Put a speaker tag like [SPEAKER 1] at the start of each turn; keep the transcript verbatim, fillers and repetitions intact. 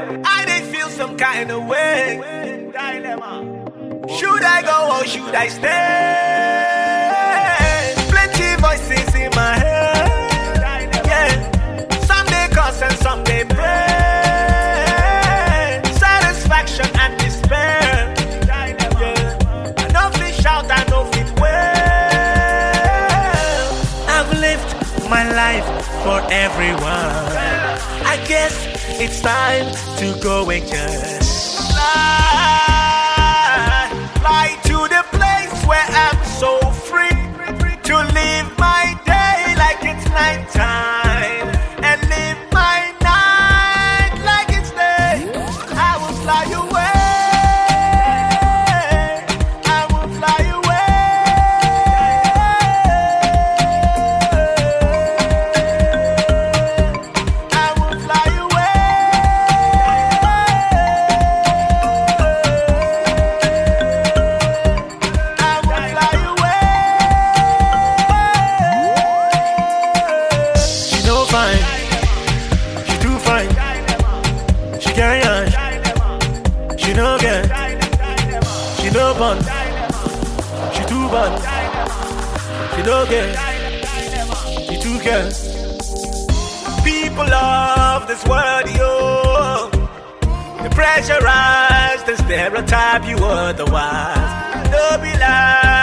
[SPEAKER 1] I didn't feel some kind of way. Dilemma. Should I go or should I stay? Plenty voices in my head. Yeah. Some they curse and some they pray. Satisfaction and despair. Yeah. I know fit shout, I know fit well. I've lived my life for everyone. I guess it's time to go and just fly, fly to the place where I'm so free to live my day like it's night time and live my night like it's day. I will fly away. I will fly away. I will fly away. I will fly away. She no fine, she too fine. She carry on, she no get, she no bun, she too bun, she no get, she too get. People of this world, yo, they pressurize, they stereotype you otherwise. No be lie.